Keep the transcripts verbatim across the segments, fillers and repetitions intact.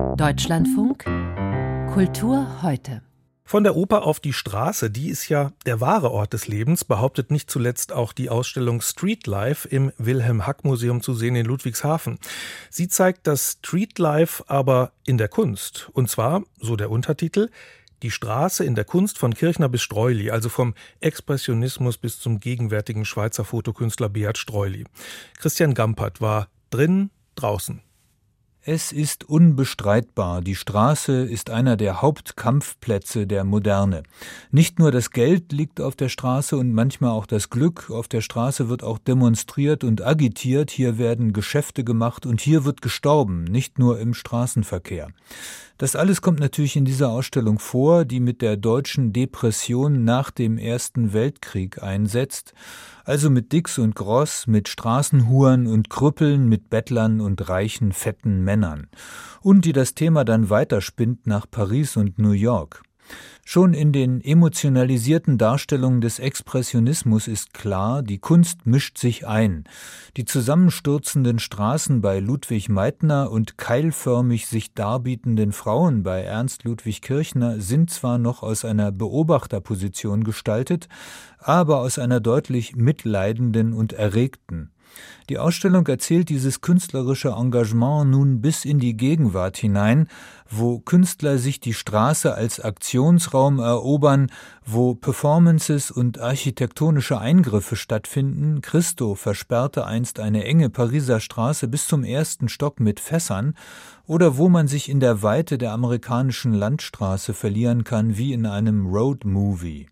Deutschlandfunk Kultur heute. Von der Oper auf die Straße, die ist ja der wahre Ort des Lebens, behauptet nicht zuletzt auch die Ausstellung Streetlife im Wilhelm-Hack-Museum zu sehen in Ludwigshafen. Sie zeigt das Streetlife aber in der Kunst. Und zwar, so der Untertitel, die Straße in der Kunst von Kirchner bis Streuly, also vom Expressionismus bis zum gegenwärtigen Schweizer Fotokünstler Beat Streuly. Christian Gampert war drin, draußen. Es ist unbestreitbar, die Straße ist einer der Hauptkampfplätze der Moderne. Nicht nur das Geld liegt auf der Straße und manchmal auch das Glück. Auf der Straße wird auch demonstriert und agitiert, hier werden Geschäfte gemacht und hier wird gestorben, nicht nur im Straßenverkehr. Das alles kommt natürlich in dieser Ausstellung vor, die mit der deutschen Depression nach dem Ersten Weltkrieg einsetzt, also mit Dicks und Gross, mit Straßenhuren und Krüppeln, mit Bettlern und reichen, fetten Männern. Und die das Thema dann weiterspinnt nach Paris und New York. Schon in den emotionalisierten Darstellungen des Expressionismus ist klar, die Kunst mischt sich ein. Die zusammenstürzenden Straßen bei Ludwig Meidner und keilförmig sich darbietenden Frauen bei Ernst Ludwig Kirchner sind zwar noch aus einer Beobachterposition gestaltet, aber aus einer deutlich mitleidenden und erregten. Die Ausstellung erzählt dieses künstlerische Engagement nun bis in die Gegenwart hinein, wo Künstler sich die Straße als Aktionsraum erobern, wo Performances und architektonische Eingriffe stattfinden. Christo versperrte einst eine enge Pariser Straße bis zum ersten Stock mit Fässern, oder wo man sich in der Weite der amerikanischen Landstraße verlieren kann, wie in einem Road-Movie.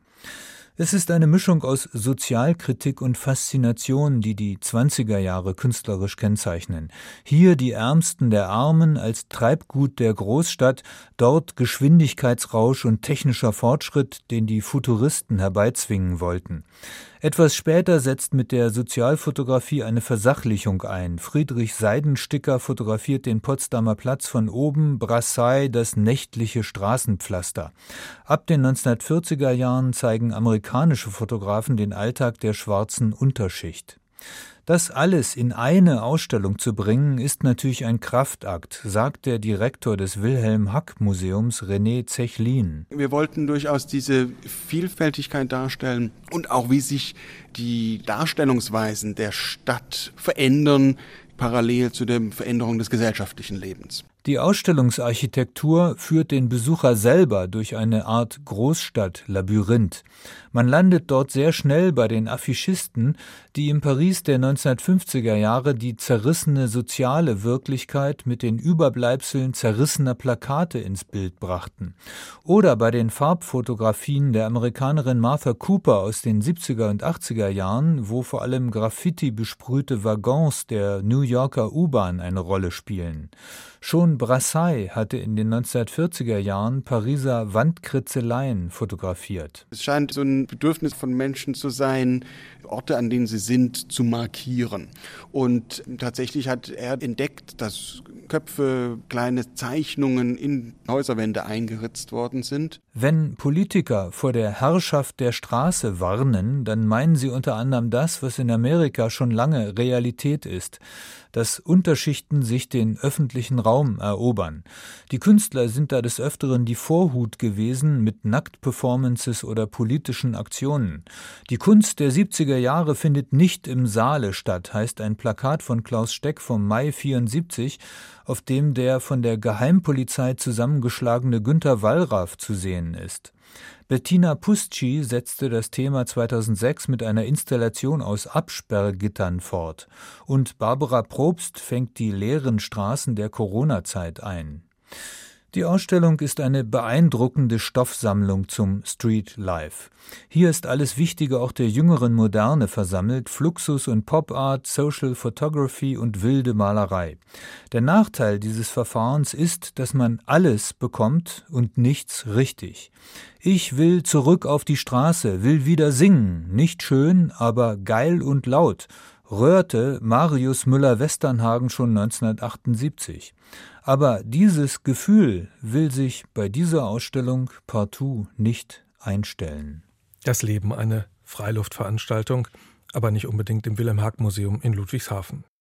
Es ist eine Mischung aus Sozialkritik und Faszination, die die zwanziger Jahre künstlerisch kennzeichnen. Hier die Ärmsten der Armen als Treibgut der Großstadt, dort Geschwindigkeitsrausch und technischer Fortschritt, den die Futuristen herbeizwingen wollten. Etwas später setzt mit der Sozialfotografie eine Versachlichung ein. Friedrich Seidensticker fotografiert den Potsdamer Platz von oben, Brassai das nächtliche Straßenpflaster. Ab den neunzehnhundertvierziger Jahren zeigen amerikanische Fotografen den Alltag der schwarzen Unterschicht. Das alles in eine Ausstellung zu bringen, ist natürlich ein Kraftakt, sagt der Direktor des Wilhelm-Hack-Museums, René Zechlin. Wir wollten durchaus diese Vielfältigkeit darstellen und auch wie sich die Darstellungsweisen der Stadt verändern, parallel zu der Veränderung des gesellschaftlichen Lebens. Die Ausstellungsarchitektur führt den Besucher selber durch eine Art Großstadt-Labyrinth. Man landet dort sehr schnell bei den Affichisten, die im Paris der neunzehnhundertfünfziger Jahre die zerrissene soziale Wirklichkeit mit den Überbleibseln zerrissener Plakate ins Bild brachten. Oder bei den Farbfotografien der Amerikanerin Martha Cooper aus den siebziger und achtziger Jahren, wo vor allem Graffiti besprühte Waggons der New Yorker U-Bahn eine Rolle spielen. Schon Brassai hatte in den neunzehnhundertvierziger Jahren Pariser Wandkritzeleien fotografiert. Es scheint so ein Bedürfnis von Menschen zu sein, Orte, an denen sie sind, zu markieren. Und tatsächlich hat er entdeckt, dass Köpfe, kleine Zeichnungen in Häuserwände eingeritzt worden sind. Wenn Politiker vor der Herrschaft der Straße warnen, dann meinen sie unter anderem das, was in Amerika schon lange Realität ist, dass Unterschichten sich den öffentlichen Raum erobern. Die Künstler sind da des Öfteren die Vorhut gewesen mit Nacktperformances oder politischen Aktionen. Die Kunst der siebziger Jahre findet nicht im Saale statt, heißt ein Plakat von Klaus Steck vom Mai vierundsiebzig, auf dem der von der Geheimpolizei zusammengeschlagene Günter Wallraff zu sehen ist. Bettina Pusci setzte das Thema zweitausendsechs mit einer Installation aus Absperrgittern fort. Und Barbara Probst fängt die leeren Straßen der Corona-Zeit ein. Die Ausstellung ist eine beeindruckende Stoffsammlung zum Street Life. Hier ist alles Wichtige auch der jüngeren Moderne versammelt, Fluxus und Pop-Art, Social Photography und wilde Malerei. Der Nachteil dieses Verfahrens ist, dass man alles bekommt und nichts richtig. Ich will zurück auf die Straße, will wieder singen, nicht schön, aber geil und laut, rührte Marius Müller-Westernhagen schon neunzehnhundertachtundsiebzig. Aber dieses Gefühl will sich bei dieser Ausstellung partout nicht einstellen. Das Leben, eine Freiluftveranstaltung, aber nicht unbedingt im Wilhelm-Hack-Museum in Ludwigshafen.